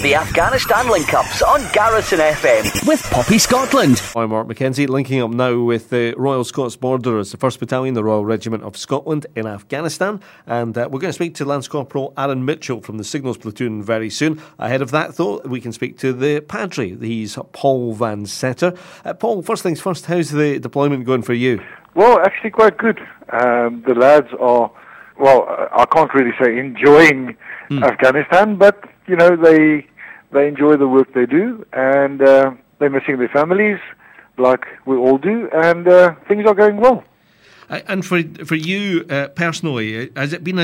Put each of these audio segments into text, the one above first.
The Afghanistan Link-Ups on Garrison FM with Poppy Scotland. I'm Mark McKenzie, linking up now with the Royal Scots Borderers, the 1st Battalion, the Royal Regiment of Scotland in Afghanistan. And we're going to speak to Lance Corporal Aaron Mitchell from the Signals Platoon very soon. Ahead of that, though, we can speak to the Padre. He's Paul Van Setter. Paul, first things first, how's the deployment going for you? Well, actually quite good. The lads are, I can't really say enjoying Afghanistan, but, you know, they enjoy the work they do, and they're missing their families, like we all do, and things are going well. And for you personally, has it been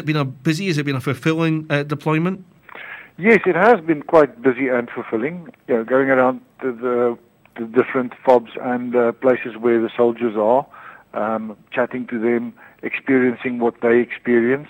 a fulfilling deployment? Yes, it has been quite busy and fulfilling. You know, going around to the different FOBs and places where the soldiers are, chatting to them, experiencing what they experience,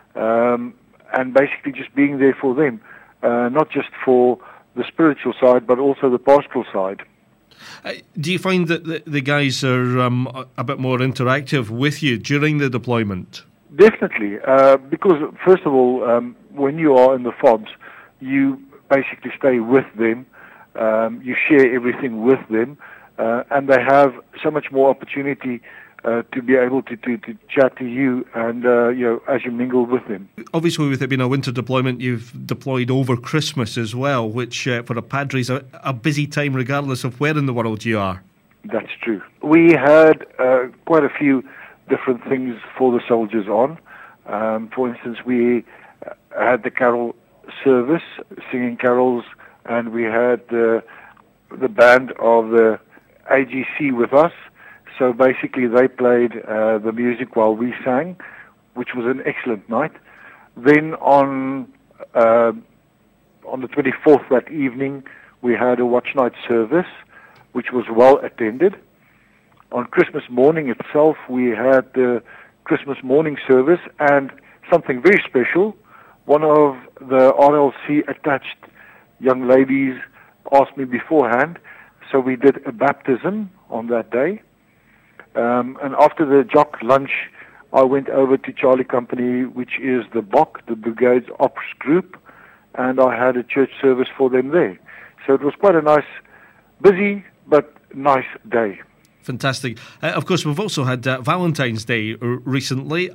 and basically just being there for them. Not just for the spiritual side, but also the pastoral side. Do you find that the guys are a bit more interactive with you during the deployment? Definitely, because first of all, when you are in the FOBs, you basically stay with them, you share everything with them, and they have so much more opportunity to be able to chat to you and, as you mingle with them. Obviously, with it being a winter deployment, you've deployed over Christmas as well, which for a Padre is a busy time regardless of where in the world you are. That's true. We had quite a few different things for the soldiers on. For instance, we had the carol service, singing carols, and we had the band of the AGC with us. So basically they played the music while we sang, which was an excellent night. Then on the 24th that evening, we had a watch night service, which was well attended. On Christmas morning itself, we had the Christmas morning service, and something very special, one of the RLC attached young ladies asked me beforehand, so we did a baptism on that day. And after the jock lunch, I went over to Charlie Company, which is the BOC, the Brigade's Ops Group, and I had a church service for them there. So it was quite a nice, busy, but nice day. Fantastic. Of course, we've also had Valentine's Day recently.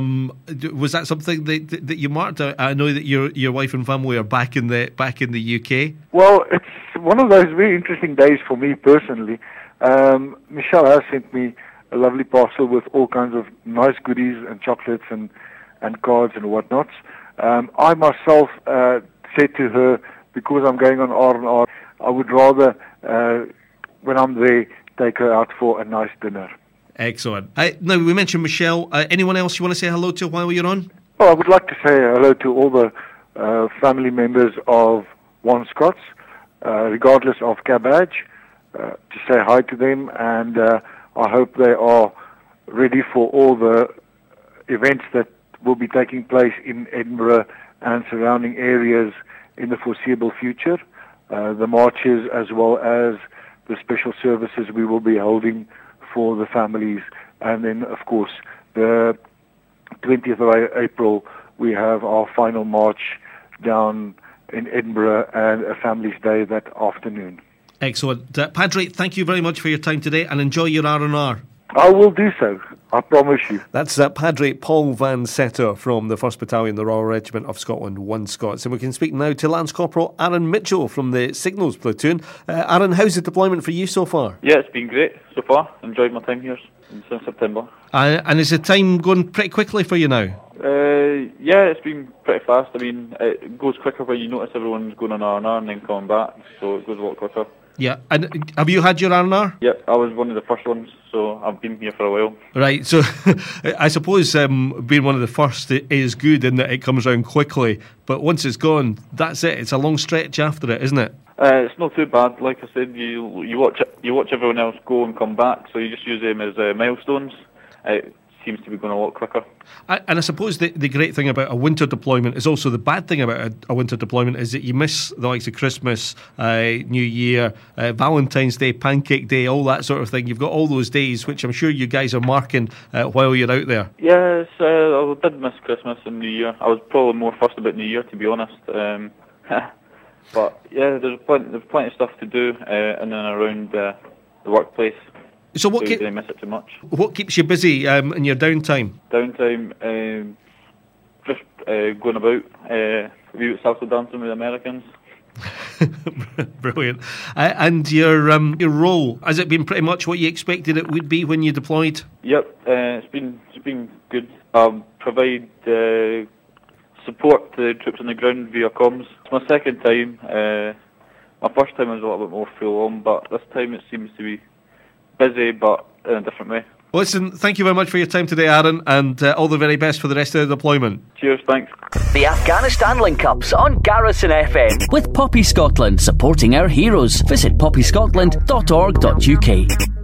Was that something that you marked? I know that your wife and family are back in the UK. Well, it's one of those very interesting days for me personally. Michelle has sent me a lovely parcel with all kinds of nice goodies and chocolates and cards and whatnots. I myself said to her, because I'm going on R&R, I would rather, when I'm there, take her out for a nice dinner. Excellent. Now, we mentioned Michelle. Anyone else you want to say hello to while you're on? Oh, I would like to say hello to all the family members of One Scots, regardless of cabbage, to say hi to them, and I hope they are ready for all the events that will be taking place in Edinburgh and surrounding areas in the foreseeable future, the marches as well as the special services we will be holding for the families. And then, of course, the 20th of April, we have our final march down in Edinburgh and a Families Day that afternoon. Excellent. Padre, thank you very much for your time today and enjoy your R&R. I will do so, I promise you. That's Padre Paul Van Setter from the 1st Battalion, the Royal Regiment of Scotland, One Scots. And we can speak now to Lance Corporal Aaron Mitchell from the Signals Platoon. Aaron, how's the deployment for you so far? Yeah, it's been great so far. Enjoyed my time here since September. And is the time going pretty quickly for you now? Yeah, it's been pretty fast. I mean, it goes quicker when you notice everyone's going on R&R and then coming back, so it goes a lot quicker. Yeah, and have you had your R&R? Yep, I was one of the first ones, so I've been here for a while. Right, so I suppose being one of the first is good in that it comes around quickly, but once it's gone, that's it. It's a long stretch after it, isn't it? It's not too bad. Like I said, you watch everyone else go and come back, so you just use them as milestones. It seems to be going a lot quicker. And I suppose the great thing about a winter deployment is also the bad thing about a winter deployment is that you miss the likes of Christmas, New Year, Valentine's Day, Pancake Day, all that sort of thing. You've got all those days, which I'm sure you guys are marking while you're out there. Yes, I did miss Christmas and New Year. I was probably more fussed about New Year, to be honest. But yeah, there's plenty of stuff to do in and around the workplace. So what didn't miss it too much. What keeps you busy in your downtime? Just going about, a wee bit salsa dancing with Americans. Brilliant. And your role, has it been pretty much what you expected it would be when you deployed? Yep, it's been good. Provide support to the troops on the ground via comms. It's my second time. My first time was a little bit more full on, but this time it seems to be busy, but in a different way. Well, listen, thank you very much for your time today, Aaron, and all the very best for the rest of the deployment. Cheers, thanks. The Afghanistan Link-Ups on Garrison FM with Poppy Scotland, supporting our heroes. Visit poppyscotland.org.uk.